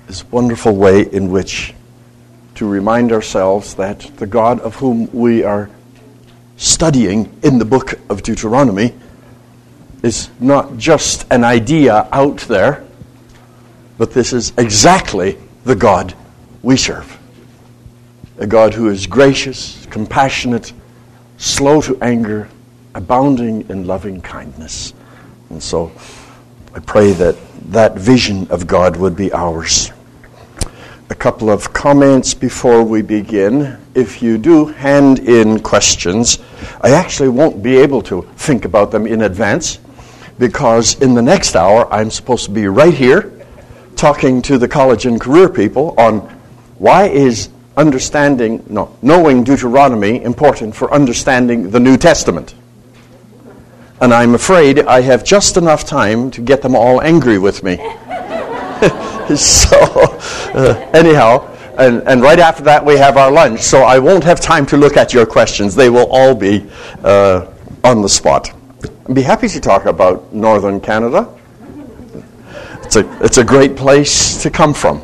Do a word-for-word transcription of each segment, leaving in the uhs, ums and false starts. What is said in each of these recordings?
this wonderful way in which to remind ourselves that the God of whom we are studying in the book of Deuteronomy is not just an idea out there, but this is exactly the God we serve. A God who is gracious, compassionate, slow to anger, abounding in loving kindness. And so I pray that that vision of God would be ours. A couple of comments before we begin. If you do hand in questions, I actually won't be able to think about them in advance, because in the next hour I'm supposed to be right here talking to the college and career people on why is understanding, no, knowing Deuteronomy important for understanding the New Testament. And I'm afraid I have just enough time to get them all angry with me. so, uh, anyhow, and, and right after that we have our lunch, so I won't have time to look at your questions. They will all be uh, on the spot. I'd be happy to talk about Northern Canada. It's a, it's a great place to come from.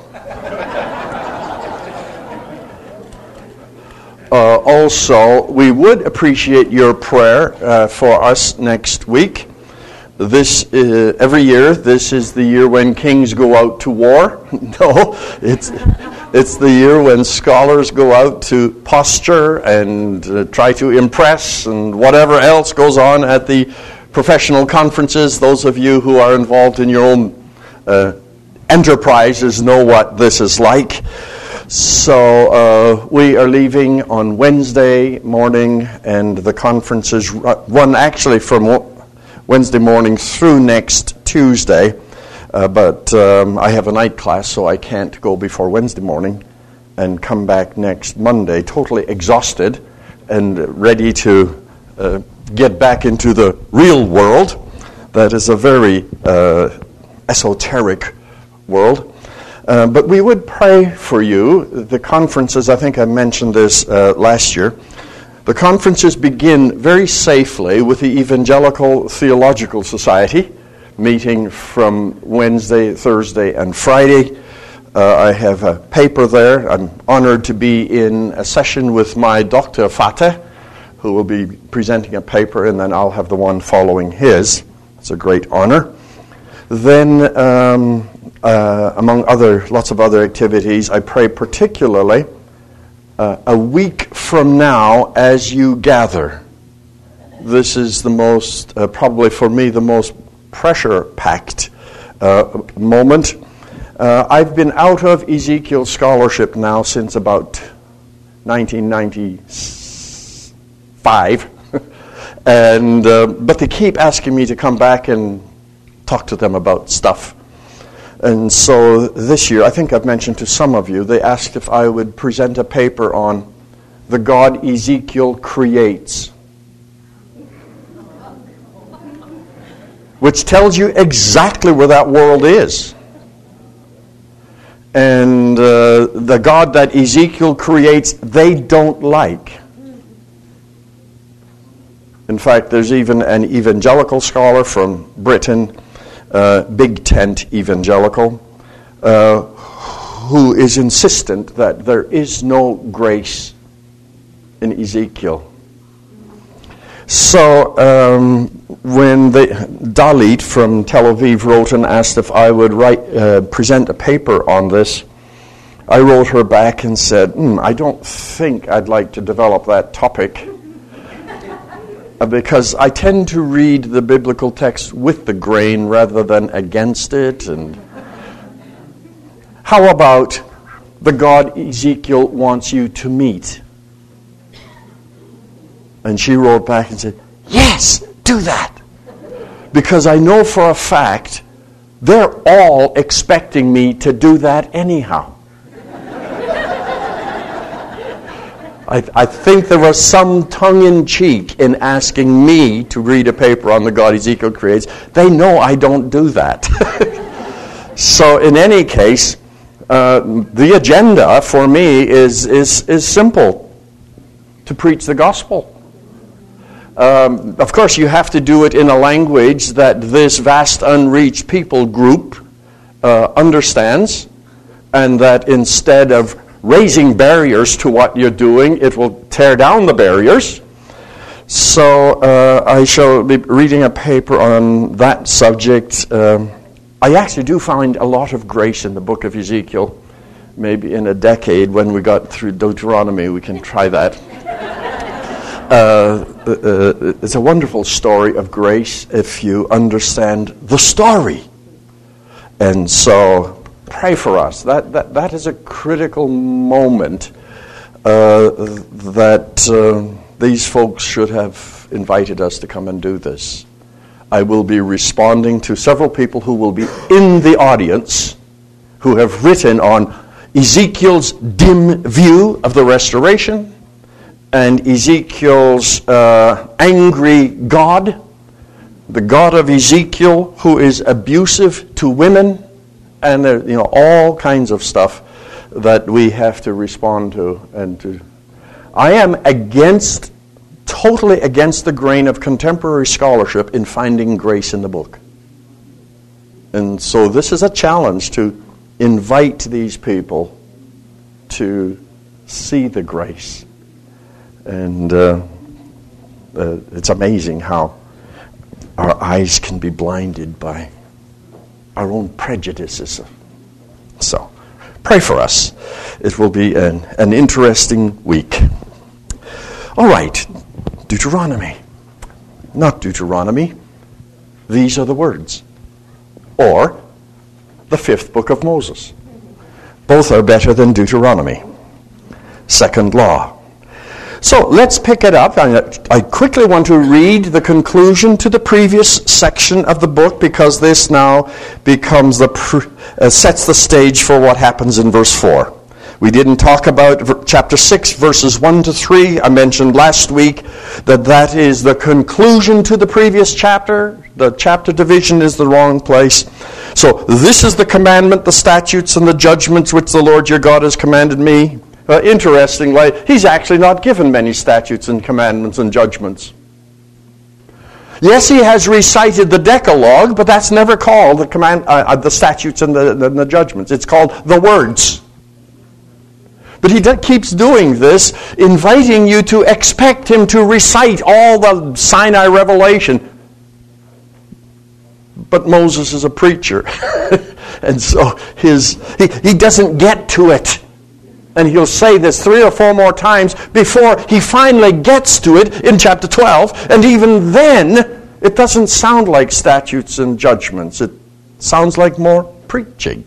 Uh, also, we would appreciate your prayer uh, for us next week. This uh, every year, this is the year when kings go out to war. No, it's it's the year when scholars go out to posture and uh, try to impress and whatever else goes on at the professional conferences. Those of you who are involved in your own uh, enterprises know what this is like. So uh, we are leaving on Wednesday morning, and the conferences run actually from Wednesday morning through next Tuesday. Uh, but um, I have a night class, so I can't go before Wednesday morning and come back next Monday totally exhausted and ready to uh, get back into the real world. That is a very uh, esoteric world. Uh, but we would pray for you. The conferences, I think I mentioned this uh, last year, the conferences begin very safely with the Evangelical Theological Society, meeting from Wednesday, Thursday, and Friday. Uh, I have a paper there. I'm honored to be in a session with my Doctor Fateh, who will be presenting a paper, and then I'll have the one following his. It's a great honor. Then, um, uh, among other lots of other activities, I pray particularly uh, a week from now as you gather. This is the most, uh, probably for me, the most pressure-packed uh, moment. Uh, I've been out of Ezekiel scholarship now since about nineteen ninety-five, and uh, but they keep asking me to come back and talk to them about stuff. And so this year, I think I've mentioned to some of you, they asked if I would present a paper on the God Ezekiel creates, which tells you exactly where that world is. And uh, the God that Ezekiel creates, they don't like. In fact, there's even an evangelical scholar from Britain, uh, Big Tent Evangelical, uh, who is insistent that there is no grace in Ezekiel. So um, when the Dalit from Tel Aviv wrote and asked if I would write, uh, present a paper on this, I wrote her back and said, mm, I don't think I'd like to develop that topic, because I tend to read the biblical text with the grain rather than against it. And how about the God Ezekiel wants you to meet? And she wrote back and said, yes, do that. Because I know for a fact they're all expecting me to do that anyhow. I, I think there was some tongue-in-cheek in asking me to read a paper on the God Ezekiel creates. They know I don't do that. So in any case, uh, the agenda for me is, is, is simple: to preach the gospel. Um, of course, you have to do it in a language that this vast unreached people group uh, understands. and that instead of raising barriers to what you're doing, it will tear down the barriers. So uh, I shall be reading a paper on that subject. Um, I actually do find a lot of grace in the book of Ezekiel. Maybe in a decade, when we got through Deuteronomy, we can try that. Uh, uh, it's a wonderful story of grace if you understand the story. And so pray for us. That that, that is a critical moment uh, that uh, these folks should have invited us to come and do this. I will be responding to several people who will be in the audience who have written on Ezekiel's dim view of the restoration and Ezekiel's uh, angry God, the God of Ezekiel who is abusive to women, and uh, you know all kinds of stuff that we have to respond to. And to, I am against, totally against the grain of contemporary scholarship in finding grace in the book. And so this is a challenge to invite these people to see the grace. And uh, uh, it's amazing how our eyes can be blinded by our own prejudices. So, pray for us. It will be an, an interesting week. All right, Deuteronomy. Not Deuteronomy. These are the words. Or the fifth book of Moses. Both are better than Deuteronomy. Second law. So let's pick it up. I quickly want to read the conclusion to the previous section of the book, because this now becomes the uh, sets the stage for what happens in verse four. We didn't talk about chapter six, verses one to three. I mentioned last week that that is the conclusion to the previous chapter. The chapter division is the wrong place. So this is the commandment, the statutes, and the judgments which the Lord your God has commanded me. Uh, interestingly, he's actually not given many statutes and commandments and judgments. Yes, he has recited the Decalogue, but that's never called the command, uh, the statutes and the, the, the judgments. It's called the words. But he do, keeps doing this, inviting you to expect him to recite all the Sinai revelation. But Moses is a preacher, and so his he, he doesn't get to it. And he'll say this three or four more times before he finally gets to it in chapter twelve. And even then, it doesn't sound like statutes and judgments. It sounds like more preaching.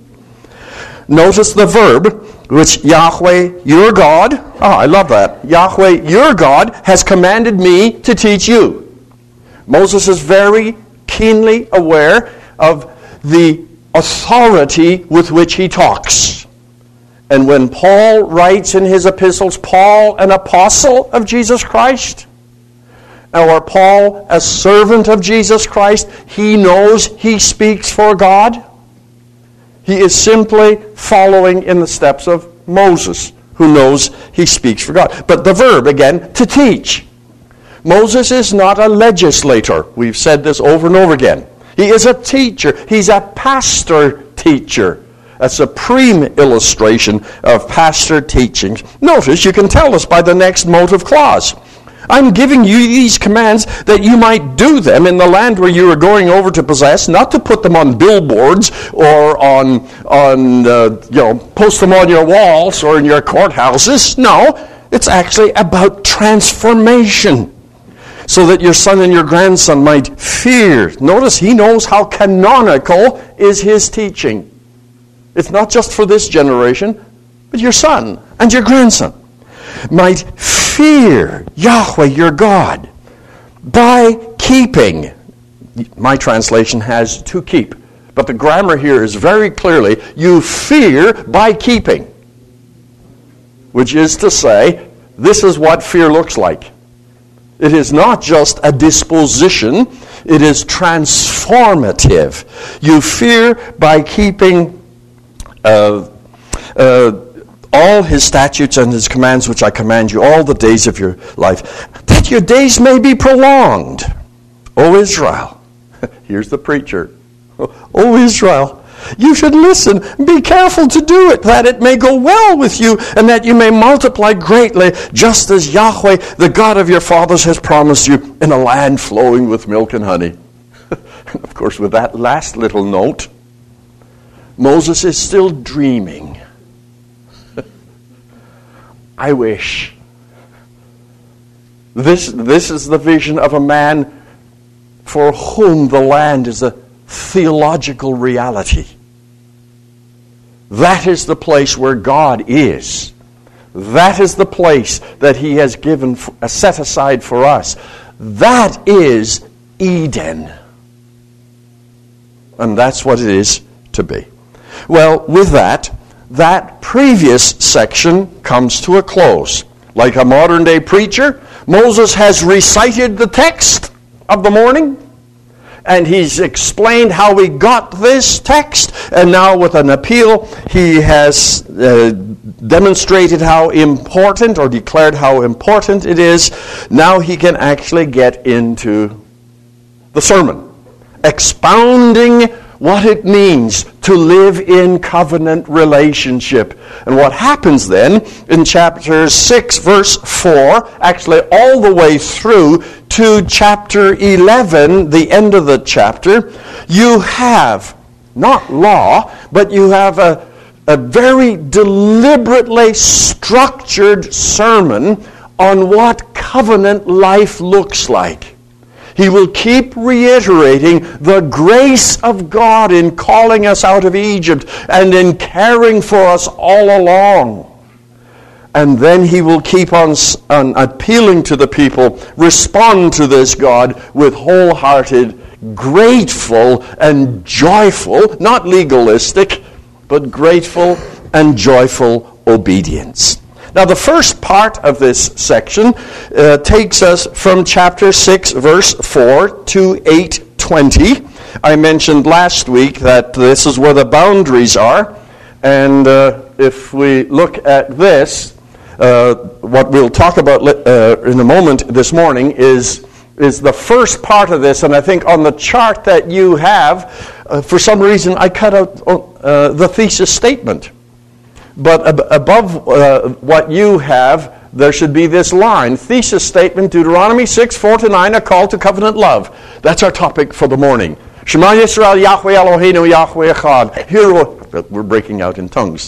Notice the verb, which Yahweh, your God, oh, I love that. Yahweh, your God, has commanded me to teach you. Moses is very keenly aware of the authority with which he talks. And when Paul writes in his epistles, Paul, an apostle of Jesus Christ, or Paul, a servant of Jesus Christ, he knows he speaks for God. He is simply following in the steps of Moses, who knows he speaks for God. But the verb, again, to teach. Moses is not a legislator. We've said this over and over again. He is a teacher. He's a pastor-teacher. A supreme illustration of pastor teachings. Notice, you can tell us by the next motive clause. I'm giving you these commands that you might do them in the land where you are going over to possess, not to put them on billboards or on, on uh, you know, post them on your walls or in your courthouses. No, it's actually about transformation, so that your son and your grandson might fear. Notice, he knows how canonical is his teaching. It's not just for this generation, but your son and your grandson might fear Yahweh your God by keeping. My translation has to keep, but the grammar here is very clearly, you fear by keeping. Which is to say, this is what fear looks like. It is not just a disposition, it is transformative. You fear by keeping Uh, uh, all his statutes and his commands which I command you all the days of your life, that your days may be prolonged. O Israel, here's the preacher. O Israel, You should listen. Be careful to do it, that it may go well with you, and that you may multiply greatly, just as Yahweh, the God of your fathers, has promised you, in a land flowing with milk and honey. Of course, with that last little note, Moses is still dreaming. I wish. This, this is the vision of a man for whom the land is a theological reality. That is the place where God is. That is the place that He has given, set aside for us. That is Eden. And that's what it is to be. Well, with that, that previous section comes to a close. Like a modern-day preacher, Moses has recited the text of the morning, and he's explained how we got this text, and now with an appeal, he has uh, demonstrated how important, or declared how important it is. Now he can actually get into the sermon, expounding what it means to live in covenant relationship. And what happens then in chapter six, verse four, actually all the way through to chapter eleven, the end of the chapter, you have not law, but you have a, a very deliberately structured sermon on what covenant life looks like. He will keep reiterating the grace of God in calling us out of Egypt and in caring for us all along. And then he will keep on, on appealing to the people, respond to this God with wholehearted, grateful, and joyful, not legalistic, but grateful and joyful obedience. Now, the first part of this section uh, takes us from chapter six, verse four to eight twenty. I mentioned last week that this is where the boundaries are. And uh, if we look at this, uh, what we'll talk about uh, in a moment this morning is, is the first part of this. And I think on the chart that you have, uh, for some reason, I cut out uh, the thesis statement. But ab- above uh, what you have, there should be this line. Thesis statement, Deuteronomy six, four to nine, a call to covenant love. That's our topic for the morning. Shema Yisrael, Yahweh Eloheinu, Yahweh Echad. Hear, O... We're breaking out in tongues.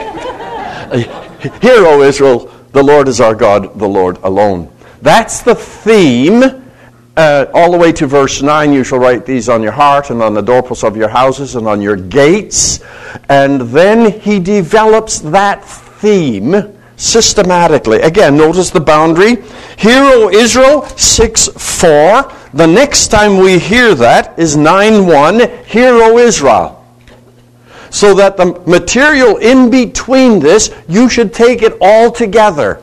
Hear, O Israel, the Lord is our God, the Lord alone. That's the theme. Uh, all the way to verse nine, you shall write these on your heart and on the doorposts of your houses and on your gates. And then he develops that theme systematically. Again, notice the boundary. Hear, O Israel, six four. The next time we hear that is nine one. Hear, O Israel. So that the material in between this, you should take it all together.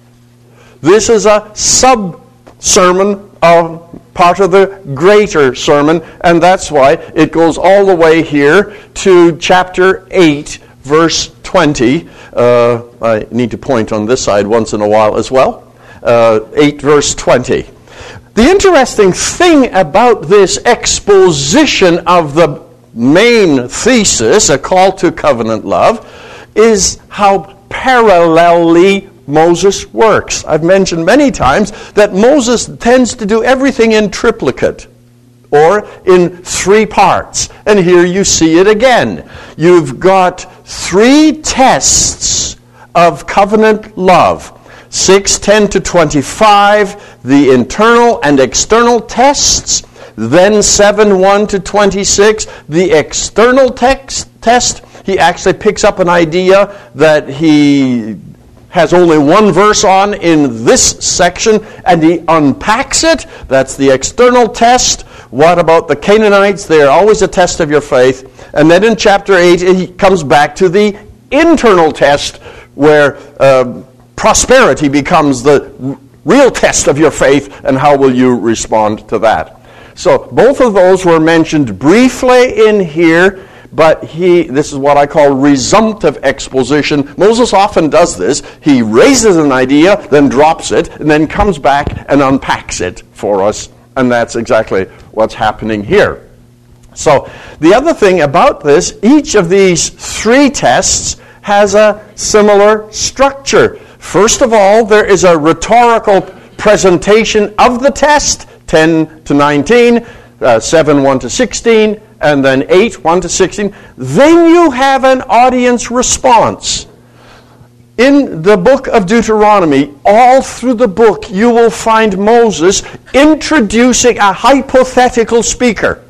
This is a sub-sermon of part of the greater sermon, and that's why it goes all the way here to chapter eight, verse twenty. Uh, I need to point on this side once in a while as well. Uh, eight, verse twenty. The interesting thing about this exposition of the main thesis, a call to covenant love, is how parallelly Moses works. I've mentioned many times that Moses tends to do everything in triplicate, or in three parts. And here you see it again. You've got three tests of covenant love. six, ten to twenty-five, the internal and external tests. Then seven, one to twenty-six, the external text, test. He actually picks up an idea that he has only one verse on in this section, and he unpacks it. That's the external test. What about the Canaanites? They're always a test of your faith. And then in chapter eight, he comes back to the internal test, where uh, prosperity becomes the real test of your faith, and how will you respond to that. So both of those were mentioned briefly in here. But he, this is what I call resumptive exposition. Moses often does this. He raises an idea, then drops it, and then comes back and unpacks it for us. And that's exactly what's happening here. So the other thing about this, each of these three tests has a similar structure. First of all, there is a rhetorical presentation of the test, ten to nineteen, uh, seven, one to sixteen, and then eight, one to sixteen. Then you have an audience response. In the book of Deuteronomy, all through the book, you will find Moses introducing a hypothetical speaker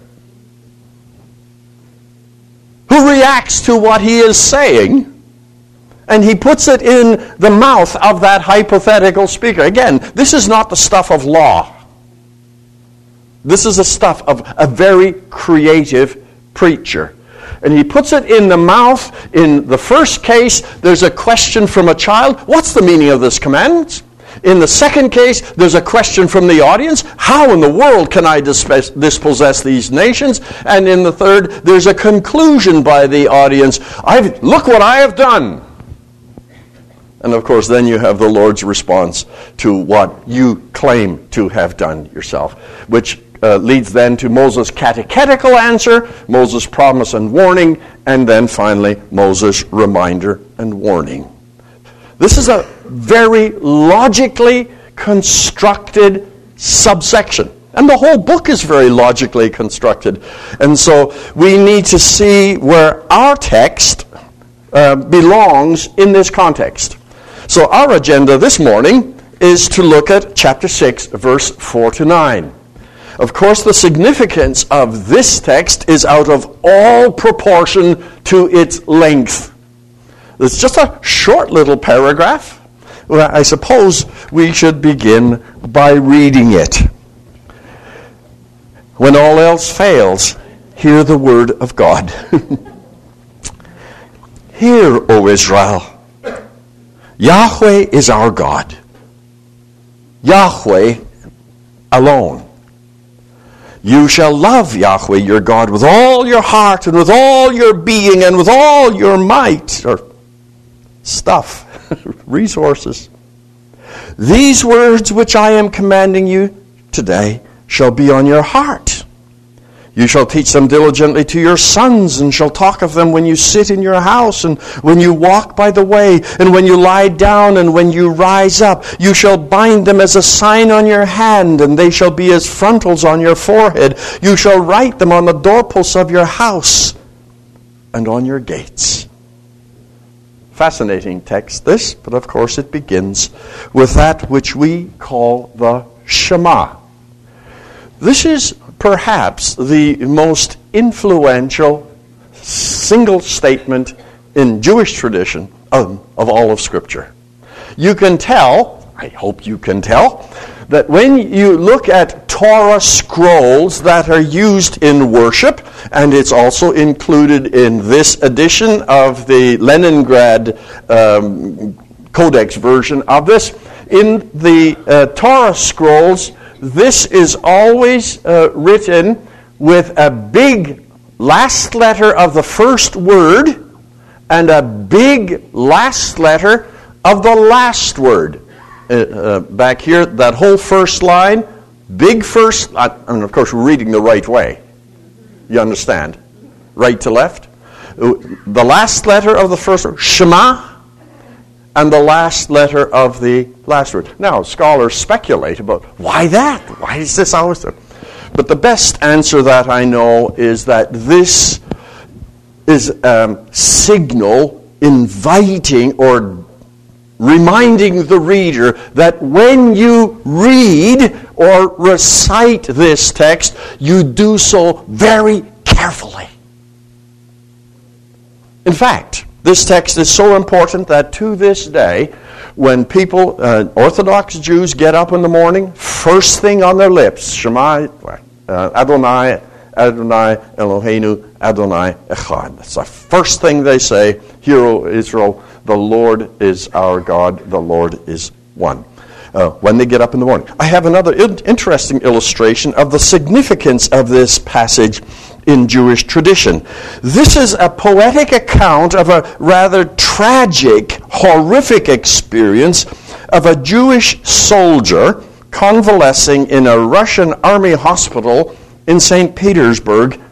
who reacts to what he is saying, and he puts it in the mouth of that hypothetical speaker. Again, this is not the stuff of law. This is the stuff of a very creative preacher. And he puts it in the mouth. In the first case, there's a question from a child. What's the meaning of this commandment? In the second case, there's a question from the audience. How in the world can I dispossess these nations? And in the third, there's a conclusion by the audience. I've, look what I have done. And of course, then you have the Lord's response to what you claim to have done yourself, which uh, leads then to Moses' catechetical answer, Moses' promise and warning, and then finally Moses' reminder and warning. This is a very logically constructed subsection. And the whole book is very logically constructed. And so we need to see where our text uh, belongs in this context. So our agenda this morning is to look at chapter six, verse four to nine. Of course, the significance of this text is out of all proportion to its length. It's just a short little paragraph. Well, I suppose we should begin by reading it. When all else fails, hear the word of God. Hear, O Israel, Yahweh is our God. Yahweh alone. You shall love Yahweh your God with all your heart and with all your being and with all your might, or stuff, resources. These words which I am commanding you today shall be on your heart. You shall teach them diligently to your sons, and shall talk of them when you sit in your house, and when you walk by the way, and when you lie down, and when you rise up. You shall bind them as a sign on your hand, and they shall be as frontals on your forehead. You shall write them on the doorposts of your house and on your gates. Fascinating text, this, but of course it begins with that which we call the Shema. This is perhaps the most influential single statement in Jewish tradition of, of all of Scripture. You can tell, I hope you can tell, that when you look at Torah scrolls that are used in worship, and it's also included in this edition of the Leningrad um, Codex version of this, in the uh, Torah scrolls, this is always uh, written with a big last letter of the first word and a big last letter of the last word. Uh, uh, back here, that whole first line, big first, uh, and of course we're reading the right way. You understand? Right to left. The last letter of the first word, Shema, and the last letter of the last word. Now, scholars speculate about why that? Why is this always there? But the best answer that I know is that this is a signal inviting or reminding the reader that when you read or recite this text, you do so very carefully. In fact, this text is so important that to this day, when people, uh, Orthodox Jews, get up in the morning, first thing on their lips, Shema uh, Adonai, Adonai Eloheinu, Adonai Echad. That's the first thing they say. Hear, O Israel, the Lord is our God, the Lord is one. Uh, when they get up in the morning. I have another in- interesting illustration of the significance of this passage in Jewish tradition. This is a poetic account of a rather tragic, horrific experience of a Jewish soldier convalescing in a Russian army hospital in Saint Petersburg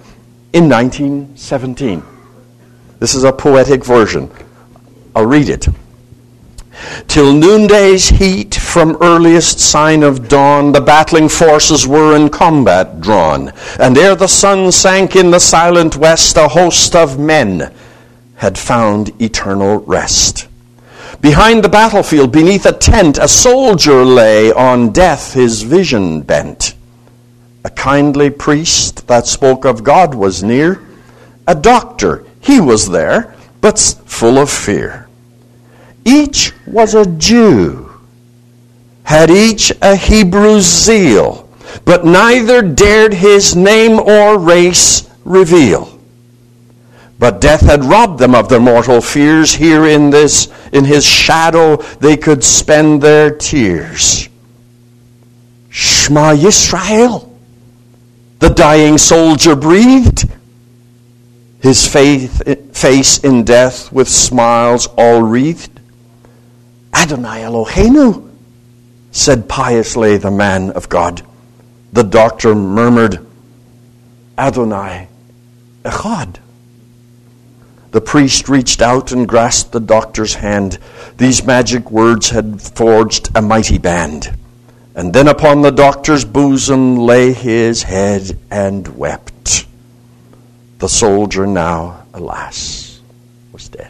in nineteen seventeen. This is a poetic version. I'll read it. Till noonday's heat, from earliest sign of dawn, the battling forces were in combat drawn. And ere the sun sank in the silent west, a host of men had found eternal rest. Behind the battlefield, beneath a tent, a soldier lay, on death his vision bent. A kindly priest that spoke of God was near. A doctor, he was there, but full of fear. Each was a Jew, had each a Hebrew zeal, but neither dared his name or race reveal. But death had robbed them of their mortal fears. Here in this, in his shadow, they could spend their tears. Shema Yisrael, the dying soldier breathed, his faith, face in death with smiles all wreathed. Adonai Eloheinu, said piously the man of God. The doctor murmured, Adonai Echad. The priest reached out and grasped the doctor's hand. These magic words had forged a mighty band. And then upon the doctor's bosom lay his head and wept. The soldier now, alas, was dead.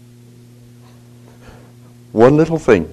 One little thing.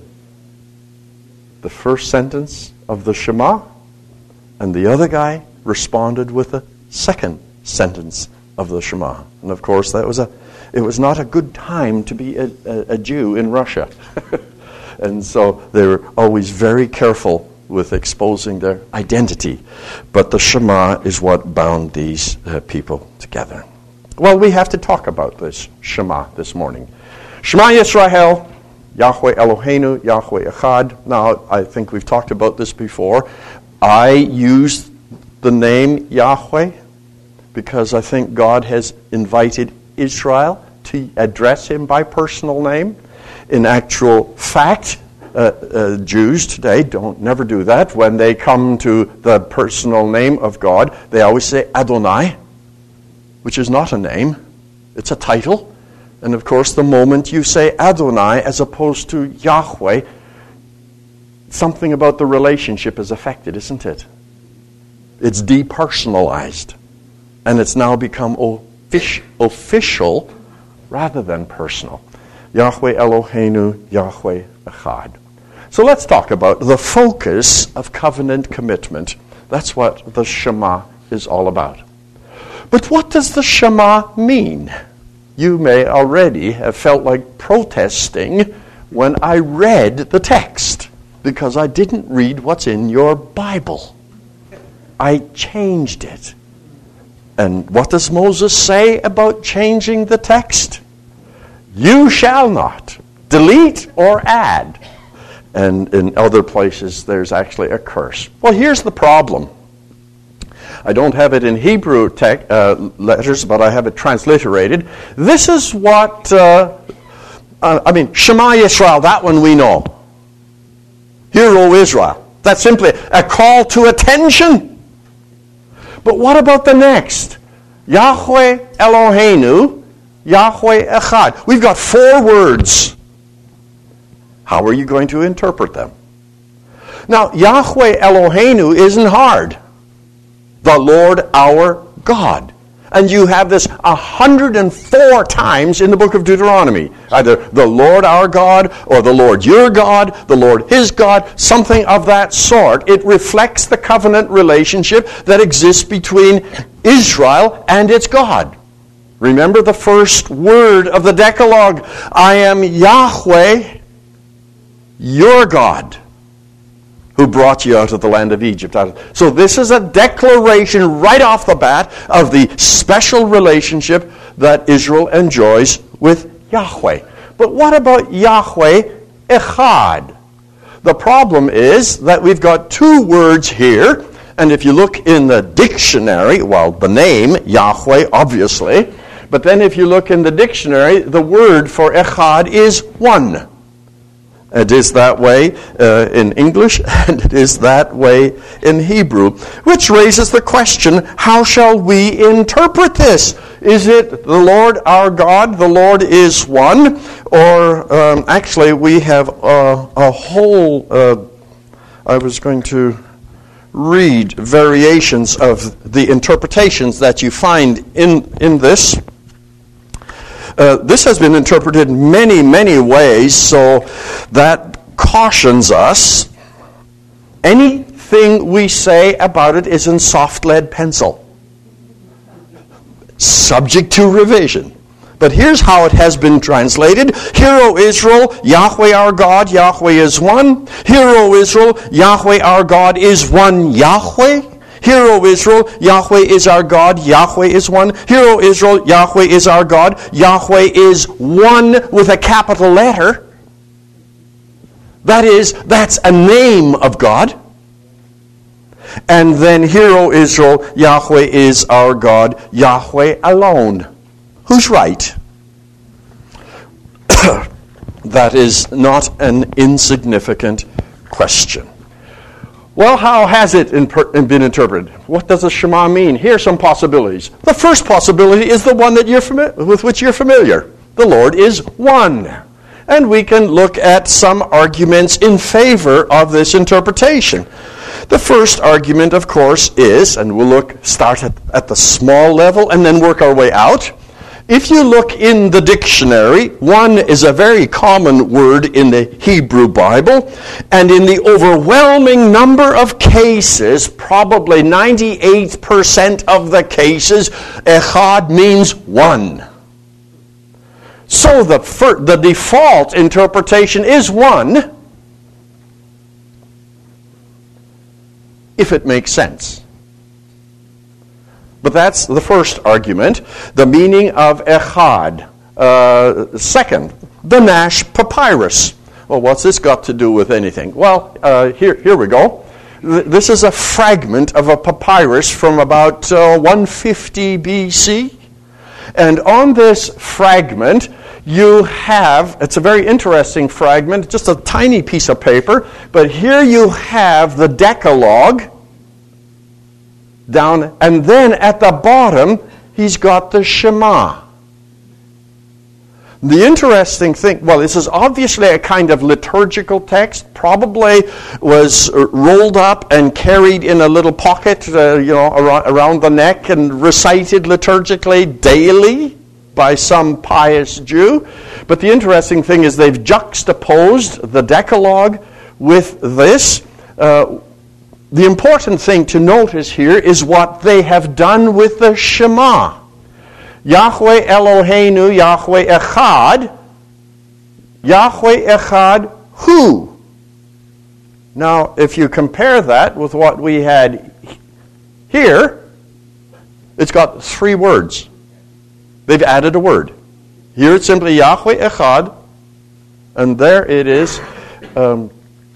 The first sentence of the Shema, and the other guy responded with the second sentence of the Shema. And of course, that was a it was not a good time to be a, a, a Jew in Russia. And so they were always very careful with exposing their identity. But the Shema is what bound these uh, people together. Well, we have to talk about this Shema this morning. Shema Yisrael, Yahweh Eloheinu, Yahweh Echad. Now, I think we've talked about this before. I use the name Yahweh because I think God has invited Israel to address him by personal name. In actual fact, uh, uh, Jews today don't never do that. When they come to the personal name of God, they always say Adonai, which is not a name. It's a title. And of course, the moment you say Adonai as opposed to Yahweh, something about the relationship is affected, isn't it? It's depersonalized. And it's now become official rather than personal. Yahweh Eloheinu, Yahweh Echad. So let's talk about the focus of covenant commitment. That's what the Shema is all about. But what does the Shema mean? You may already have felt like protesting when I read the text, because I didn't read what's in your Bible. I changed it. And what does Moses say about changing the text? You shall not delete or add. And in other places, there's actually a curse. Well, here's the problem. I don't have it in Hebrew te- uh, letters, but I have it transliterated. This is what, uh, uh, I mean, Shema Yisrael, that one we know. Hear, O Israel. That's simply a call to attention. But what about the next? Yahweh Eloheinu, Yahweh Echad. We've got four words. How are you going to interpret them? Now, Yahweh Eloheinu isn't hard. The Lord our God. And you have this one hundred four times in the book of Deuteronomy. Either the Lord our God or the Lord your God, the Lord his God, something of that sort. It reflects the covenant relationship that exists between Israel and its God. Remember the first word of the Decalogue. I am Yahweh, your God, who brought you out of the land of Egypt. So this is a declaration right off the bat of the special relationship that Israel enjoys with Yahweh. But what about Yahweh Echad? The problem is that we've got two words here, and if you look in the dictionary, well, the name, Yahweh, obviously, but then if you look in the dictionary, the word for Echad is one. It is that way uh, in English, and it is that way in Hebrew, which raises the question, how shall we interpret this? Is it the Lord our God, the Lord is one, or um, actually we have a, a whole, uh, I was going to read variations of the interpretations that you find in, in this. Uh, this has been interpreted many, many ways, so that cautions us. Anything we say about it is in soft lead pencil, subject to revision. But here's how it has been translated. Hear, O Israel, Yahweh our God, Yahweh is one. Hear, O Israel, Yahweh our God is one Yahweh. Hear, O Israel, Yahweh is our God, Yahweh is one. Hear, O Israel, Yahweh is our God, Yahweh is one with a capital letter. That is, that's a name of God. And then, hear, O Israel, Yahweh is our God, Yahweh alone. Who's right? That is not an insignificant question. Well, how has it been interpreted? What does the Shema mean? Here are some possibilities. The first possibility is the one that you're fami- with which you're familiar. The Lord is one. And we can look at some arguments in favor of this interpretation. The first argument, of course, is, and we'll look, start at, at the small level and then work our way out. If you look in the dictionary, one is a very common word in the Hebrew Bible, and in the overwhelming number of cases, probably ninety-eight percent of the cases, echad means one. So the, fir- the default interpretation is one, if it makes sense. But that's the first argument, the meaning of echad. Uh, second, the Nash Papyrus. Well, what's this got to do with anything? Well, uh, here, here we go. This is a fragment of a papyrus from about uh, one fifty B C. And on this fragment, you have, it's a very interesting fragment, just a tiny piece of paper, but here you have the Decalogue down, and then at the bottom, he's got the Shema. The interesting thing, well, this is obviously a kind of liturgical text, probably was rolled up and carried in a little pocket, uh, you know, around, around the neck and recited liturgically daily by some pious Jew. But the interesting thing is they've juxtaposed the Decalogue with this. Uh, The important thing to notice here is what they have done with the Shema. Yahweh Eloheinu, Yahweh Echad. Yahweh Echad, who? Now, if you compare that with what we had here, it's got three words. They've added a word. Here it's simply Yahweh Echad, and there it is, um,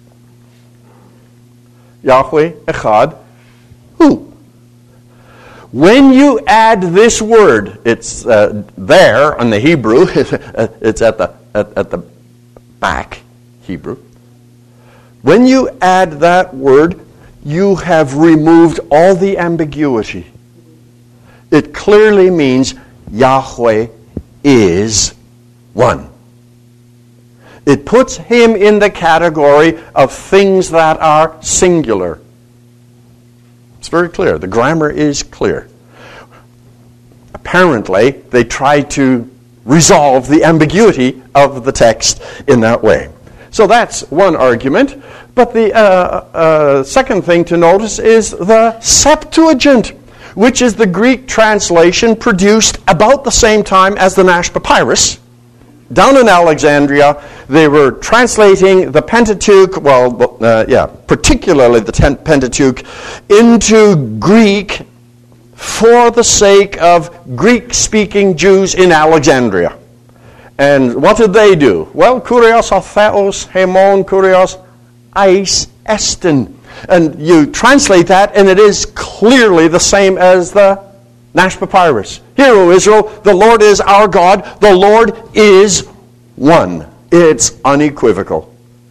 Yahweh Echad, who? When you add this word, it's uh, there on the Hebrew, it's at the at, at the back, Hebrew. When you add that word, you have removed all the ambiguity. It clearly means Yahweh is one. It puts him in the category of things that are singular. It's very clear. The grammar is clear. Apparently, they tried to resolve the ambiguity of the text in that way. So that's one argument. But the uh, uh, second thing to notice is the Septuagint, which is the Greek translation produced about the same time as the Nash Papyrus. Down in Alexandria, they were translating the Pentateuch, well, uh, yeah, particularly the Pentateuch, into Greek for the sake of Greek-speaking Jews in Alexandria. And what did they do? Well, kurios o theos hemon kurios eis estin. And you translate that, and it is clearly the same as the Nash Papyrus. Hear, O Israel, the Lord is our God, the Lord is one. It's unequivocal.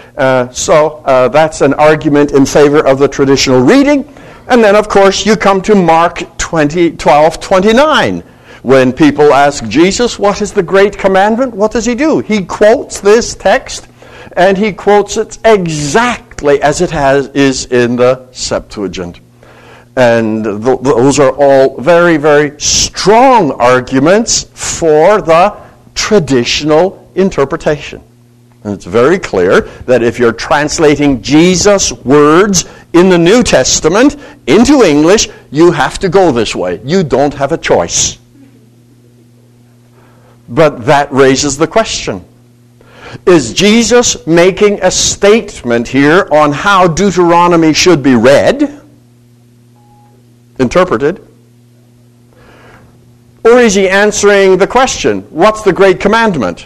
Uh, so uh, that's an argument in favor of the traditional reading. And then, of course, you come to Mark twenty, twelve twenty-nine. When people ask Jesus, what is the great commandment? What does he do? He quotes this text, and he quotes it exactly as it has is in the Septuagint. And th- those are all very, very strong arguments for the traditional interpretation. And it's very clear that if you're translating Jesus' words in the New Testament into English, you have to go this way. You don't have a choice. But that raises the question. Is Jesus making a statement here on how Deuteronomy should be read, interpreted? Or is he answering the question, what's the great commandment?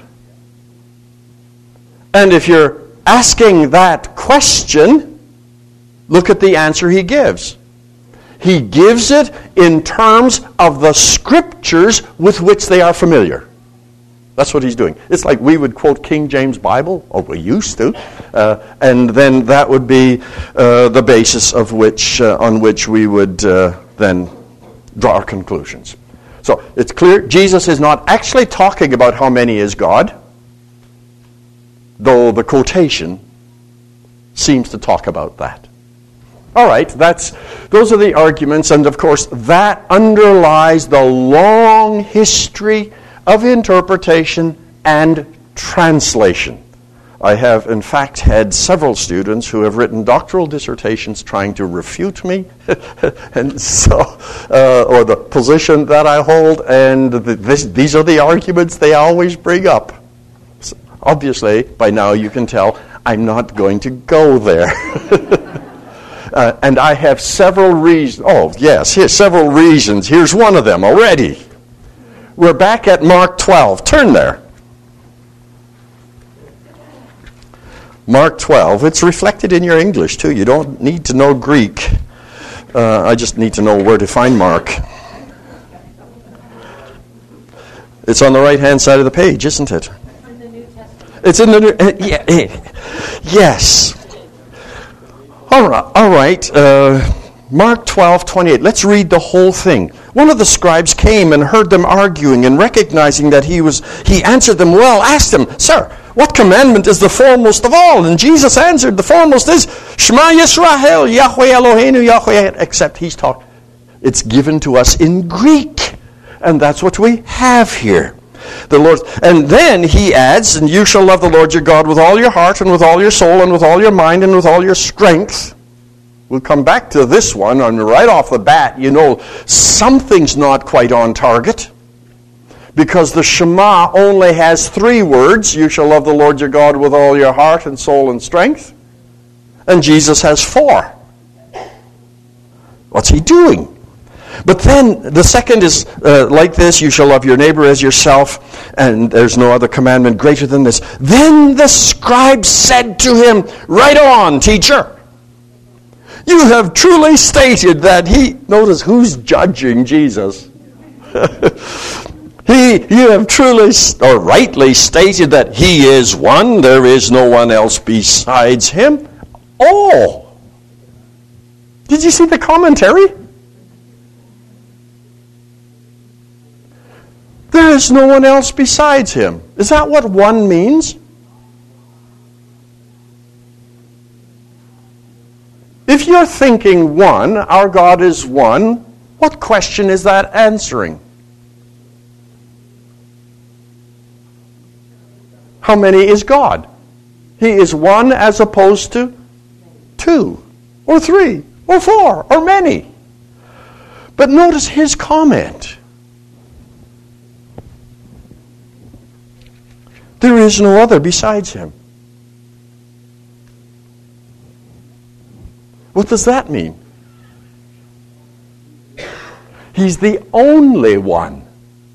And if you're asking that question, look at the answer he gives. He gives it in terms of the scriptures with which they are familiar. That's what he's doing. It's like we would quote King James Bible, or we used to, uh, and then that would be uh, the basis of which, uh, on which we would uh, then draw our conclusions. So it's clear Jesus is not actually talking about how many is God, though the quotation seems to talk about that. All right, that's those are the arguments, and of course that underlies the long history of interpretation and translation. I have, in fact, had several students who have written doctoral dissertations trying to refute me, and so, uh, or the position that I hold, and the, this, these are the arguments they always bring up. So obviously, by now you can tell I'm not going to go there. uh, and I have several reasons. Oh, yes, here's several reasons. Here's one of them already. We're back at Mark twelve. Turn there. Mark twelve. It's reflected in your English, too. You don't need to know Greek. Uh, I just need to know where to find Mark. It's on the right-hand side of the page, isn't it? In the New Testament. It's in the New... Uh, yeah, uh, yes. All right. All right. Uh, Mark twelve twenty-eight. Let's read the whole thing. One of the scribes came and heard them arguing, and recognizing that he was, he answered them well, asked them, Sir, what commandment is the foremost of all? And Jesus answered, the foremost is, Shema Yisrael, Yahweh Eloheinu, Yahweh, except he's talking. It's given to us in Greek, and that's what we have here. The Lord, and then he adds, and you shall love the Lord your God with all your heart, and with all your soul, and with all your mind, and with all your strength. We'll come back to this one, and right off the bat, you know, something's not quite on target. Because the Shema only has three words. You shall love the Lord your God with all your heart and soul and strength. And Jesus has four. What's he doing? But then the second is uh, like this. You shall love your neighbor as yourself. And there's no other commandment greater than this. Then the scribe said to him, Right on, teacher. You have truly stated that he... Notice who's judging Jesus. he, you have truly or rightly stated that he is one. There is no one else besides him. Oh! Did you see the commentary? There is no one else besides him. Is that what one means? If you're thinking one, our God is one, what question is that answering? How many is God? He is one as opposed to two, or three, or four, or many. But notice his comment. There is no other besides him. What does that mean? He's the only one.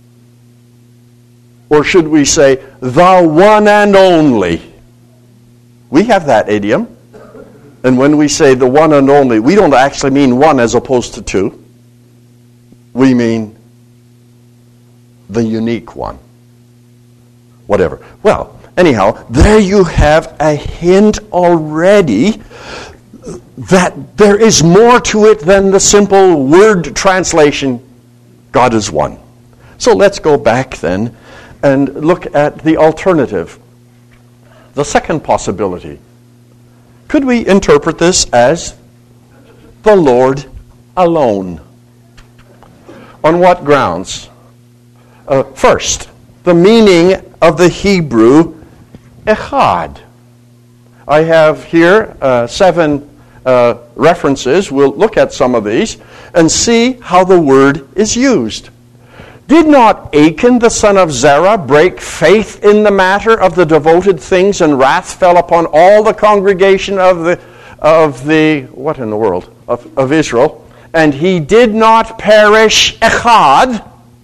Or should we say, the one and only? We have that idiom. And when we say the one and only, we don't actually mean one as opposed to two. We mean the unique one. Whatever. Well, anyhow, there you have a hint already that there is more to it than the simple word translation, God is one. So let's go back then and look at the alternative. The second possibility. Could we interpret this as the Lord alone? On what grounds? Uh, first, the meaning of the Hebrew echad. I have here uh, seven uh, references. We'll look at some of these and see how the word is used. Did not Achan, the son of Zerah, break faith in the matter of the devoted things, and wrath fell upon all the congregation of the, of the what in the world, of, of Israel? And he did not perish echad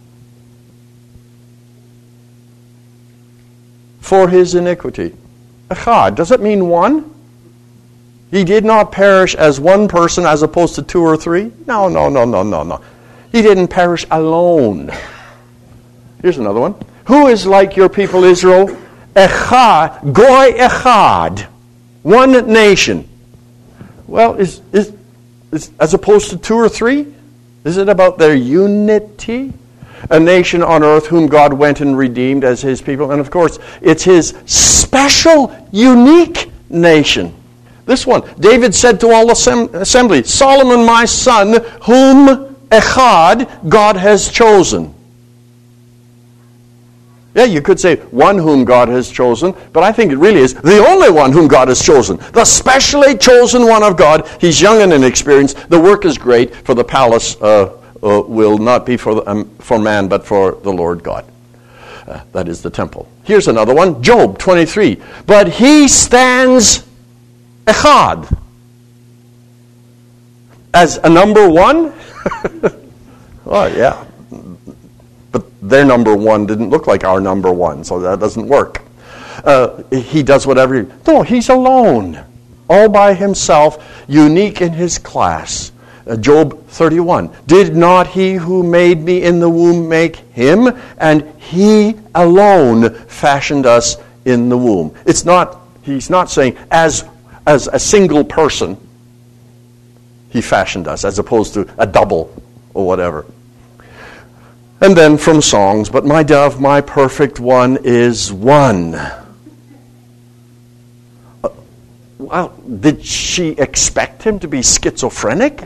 for his iniquity. Echad, does it mean one? He did not perish as one person as opposed to two or three? No, no, no, no, no, no. He didn't perish alone. Here's another one. Who is like your people Israel? Echad, goy echad, one nation. Well, is, is, is as opposed to two or three? Is it about their unity? A nation on earth whom God went and redeemed as his people. And of course, it's his special, unique nation. This one, David said to all the assembly, Solomon my son, whom echad God has chosen. Yeah, you could say one whom God has chosen, but I think it really is the only one whom God has chosen. The specially chosen one of God. He's young and inexperienced. The work is great, for the palace uh, uh, will not be for, the, um, for man, but for the Lord God. Uh, that is the temple. Here's another one, Job twenty-three. But he stands echad. As a number one? Oh, yeah. But their number one didn't look like our number one, so that doesn't work. Uh, he does whatever he... No, he's alone. All by himself, unique in his class. Uh, Job thirty-one. Did not he who made me in the womb make him? And he alone fashioned us in the womb. It's not... He's not saying as, as a single person he fashioned us, as opposed to a double or whatever. And then from songs, but my dove, my perfect one, is one. Uh, well, did she expect him to be schizophrenic?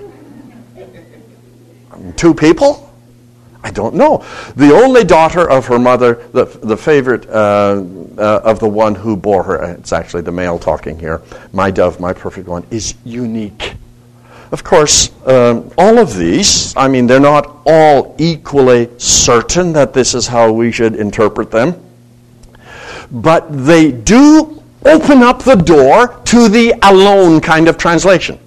Two people? I don't know. The only daughter of her mother, the, the favorite uh, uh, of the one who bore her, it's actually the male talking here, my dove, my perfect one, is unique. Of course, um, all of these, I mean, they're not all equally certain that this is how we should interpret them. But they do open up the door to the alone kind of translation.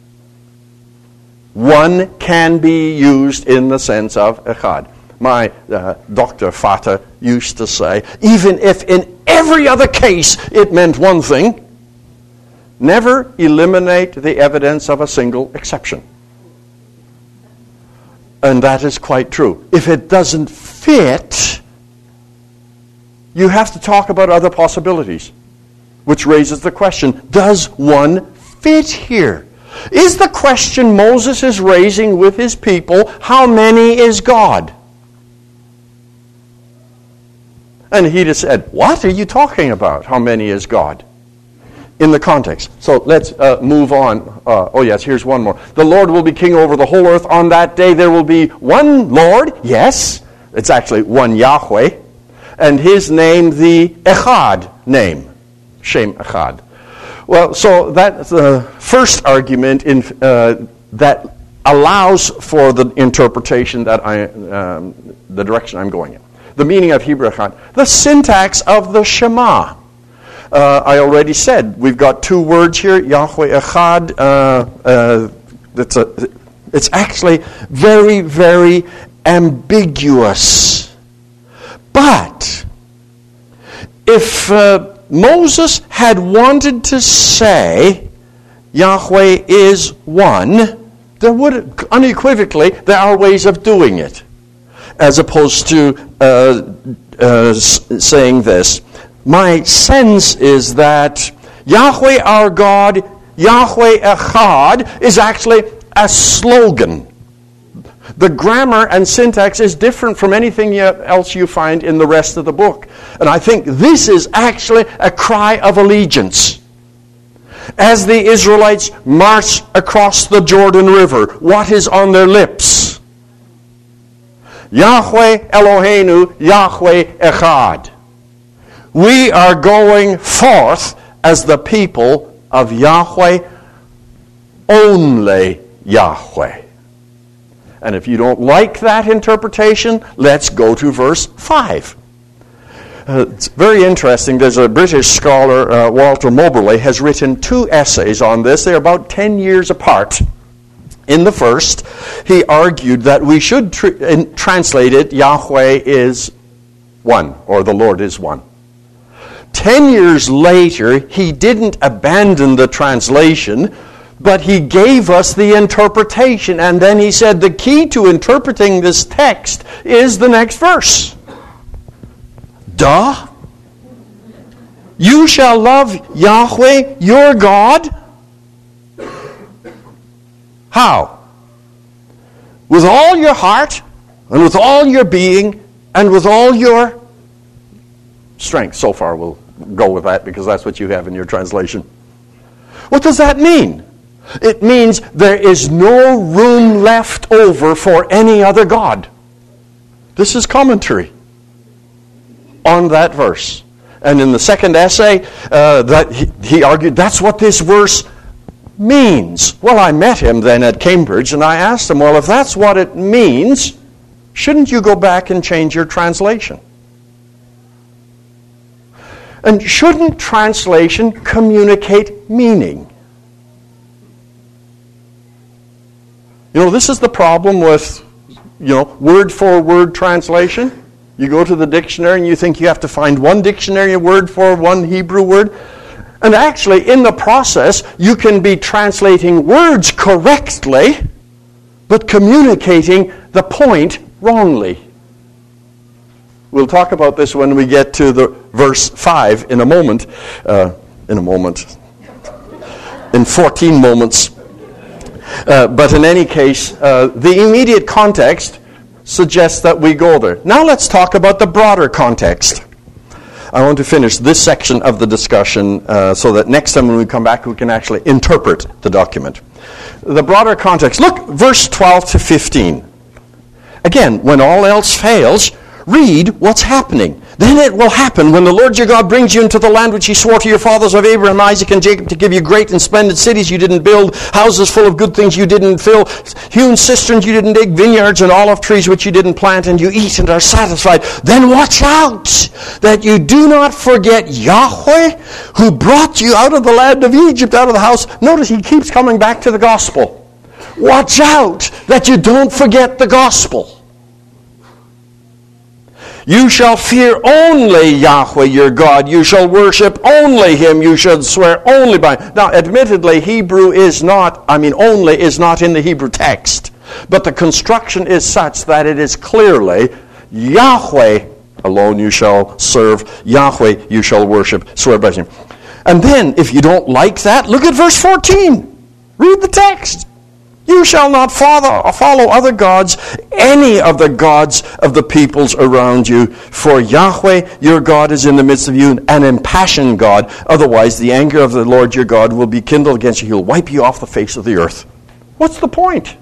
One can be used in the sense of echad. My uh, Doctor Fata used to say, even if in every other case it meant one thing, never eliminate the evidence of a single exception. And that is quite true. If it doesn't fit, you have to talk about other possibilities, which raises the question, does one fit here? Is the question Moses is raising with his people, how many is God? And he'd have said, what are you talking about? How many is God? In the context. So let's uh, move on. Uh, oh yes, here's one more. The Lord will be king over the whole earth. On that day there will be one Lord. Yes, it's actually one Yahweh. And his name the Echad name. Shem Echad. Well, so that's the first argument in uh, that allows for the interpretation that I, um, the direction I'm going in. The meaning of Hebrew Echad. The syntax of the Shema. Uh, I already said, we've got two words here, Yahweh Echad. Uh, uh, it's, a, it's actually very, very ambiguous. But if uh, Moses had wanted to say Yahweh is one, there would, unequivocally, there are ways of doing it. As opposed to uh, uh, saying this, my sense is that Yahweh our God, Yahweh Echad, is actually a slogan. The grammar and syntax is different from anything else you find in the rest of the book. And I think this is actually a cry of allegiance. As the Israelites march across the Jordan River, what is on their lips? Yahweh Eloheinu, Yahweh Echad. We are going forth as the people of Yahweh, only Yahweh. And if you don't like that interpretation, let's go to verse five. Uh, it's very interesting. There's a British scholar, uh, Walter Moberly, has written two essays on this. They're about ten years apart. In the first, he argued that we should tr- in, translate it, Yahweh is one, or the Lord is one. Ten years later, he didn't abandon the translation, but he gave us the interpretation. And then he said the key to interpreting this text is the next verse. Duh. You shall love Yahweh, your God. How? With all your heart, and with all your being, and with all your strength. So far we'll go with that because that's what you have in your translation. What does that mean? It means there is no room left over for any other God. This is commentary on that verse. And in the second essay, uh, that he, he argued that's what this verse means. Well, I met him then at Cambridge, and I asked him, well, if that's what it means, shouldn't you go back and change your translation? And shouldn't translation communicate meaning? You know, this is the problem with, you know, word-for-word translation. You go to the dictionary and you think you have to find one dictionary word for one Hebrew word. And actually, in the process, you can be translating words correctly, but communicating the point wrongly. We'll talk about this when we get to the verse five in a moment. Uh, in a moment. In fourteen moments. Uh, but in any case, uh, the immediate context suggests that we go there. Now let's talk about the broader context. I want to finish this section of the discussion uh, so that next time when we come back we can actually interpret the document. The broader context. Look, verse twelve to fifteen. Again, when all else fails, read what's happening. Then it will happen when the Lord your God brings you into the land which he swore to your fathers of Abraham, Isaac, and Jacob to give you great and splendid cities you didn't build, houses full of good things you didn't fill, hewn cisterns you didn't dig, vineyards and olive trees which you didn't plant, and you eat and are satisfied. Then watch out that you do not forget Yahweh who brought you out of the land of Egypt, out of the house. Notice he keeps coming back to the gospel. Watch out that you don't forget the gospel. You shall fear only Yahweh your God. You shall worship only him. You should swear only by him. Now, admittedly, Hebrew is not, I mean, only is not in the Hebrew text. But the construction is such that it is clearly Yahweh alone you shall serve. Yahweh you shall worship. Swear by him. And then, if you don't like that, look at verse fourteen. Read the text. You shall not follow, follow other gods, any of the gods of the peoples around you. For Yahweh, your God, is in the midst of you, an impassioned God. Otherwise, the anger of the Lord your God will be kindled against you. He'll wipe you off the face of the earth. What's the point?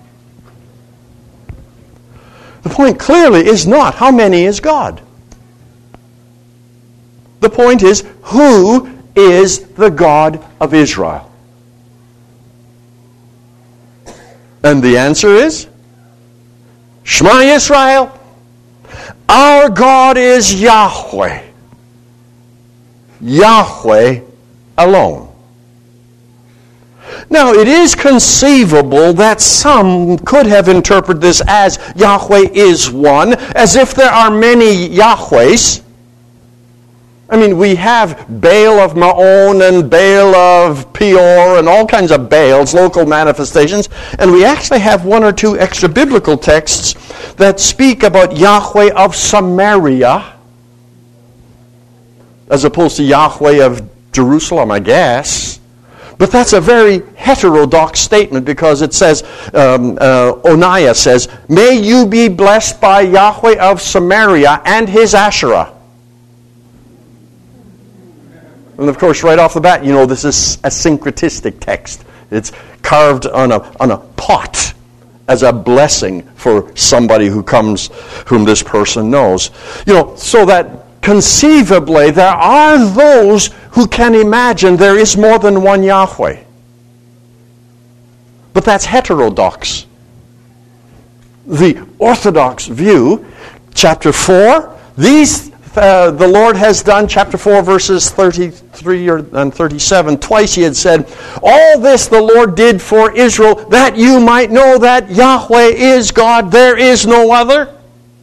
The point clearly is not how many is God. The point is, who is the God of Israel? And the answer is, Shema Yisrael, our God is Yahweh. Yahweh alone. Now, it is conceivable that some could have interpreted this as Yahweh is one, as if there are many Yahwehs. I mean, we have Baal of Maon and Baal of Peor and all kinds of Baals, local manifestations. And we actually have one or two extra biblical texts that speak about Yahweh of Samaria. as opposed to Yahweh of Jerusalem, I guess. But that's a very heterodox statement because it says, um, uh, Oniah says, may you be blessed by Yahweh of Samaria and his Asherah. And of course, right off the bat, you know, this is a syncretistic text. It's carved on a, on a pot as a blessing for somebody who comes, whom this person knows. You know, so that conceivably there are those who can imagine there is more than one Yahweh. But that's heterodox. The Orthodox view, chapter four, these uh, the Lord has done, chapter four, verses thirty-three and thirty-seven, twice he had said, all this the Lord did for Israel, that you might know that Yahweh is God, there is no other.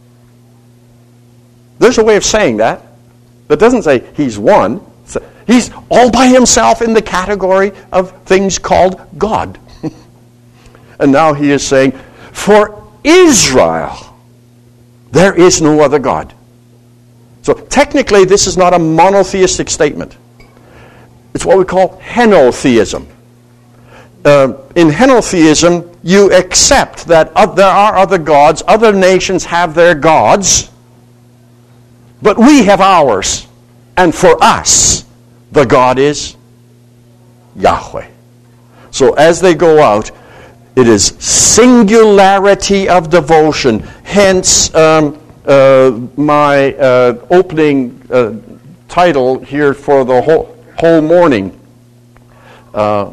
There's a way of saying that. That doesn't say he's one. He's all by himself in the category of things called God. And now he is saying, for Israel, there is no other God. So technically, this is not a monotheistic statement. It's what we call henotheism. Uh, in henotheism, you accept that uh, there are other gods, other nations have their gods, but we have ours. And for us, the God is Yahweh. So as they go out, it is singularity of devotion. Hence, um, uh, my uh, opening uh, title here for the whole, whole morning. Uh,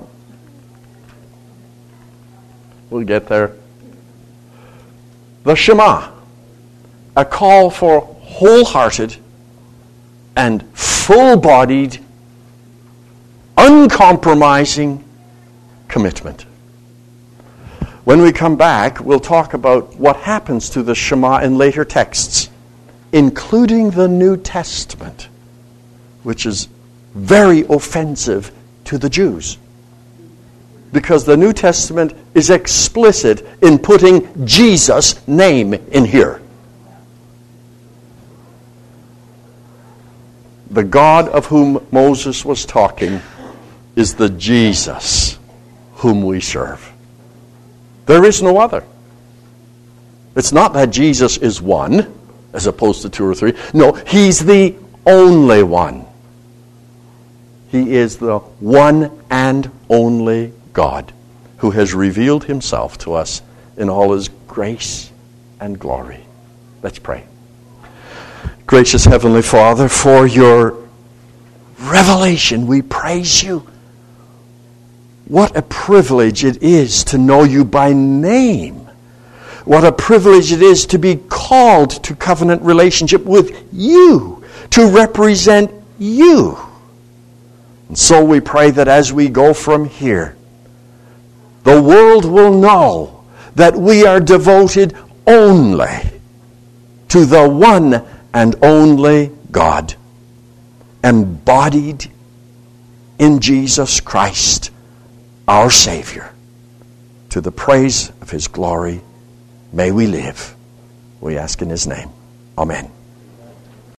we'll get there. The Shema, a call for wholehearted and full-bodied, uncompromising commitment. When we come back, we'll talk about what happens to the Shema in later texts, including the New Testament, which is very offensive to the Jews. Because the New Testament is explicit in putting Jesus' name in here. The God of whom Moses was talking is the Jesus whom we serve. There is no other. It's not that Jesus is one, as opposed to two or three. No, he's the only one. He is the one and only God who has revealed himself to us in all his grace and glory. Let's pray. Gracious Heavenly Father, for your revelation, we praise you. What a privilege it is to know you by name. What a privilege it is to be called to covenant relationship with you, to represent you. And so we pray that as we go from here, the world will know that we are devoted only to the one and only God, embodied in Jesus Christ, our Savior. To the praise of his glory, may we live. We ask in his name. Amen.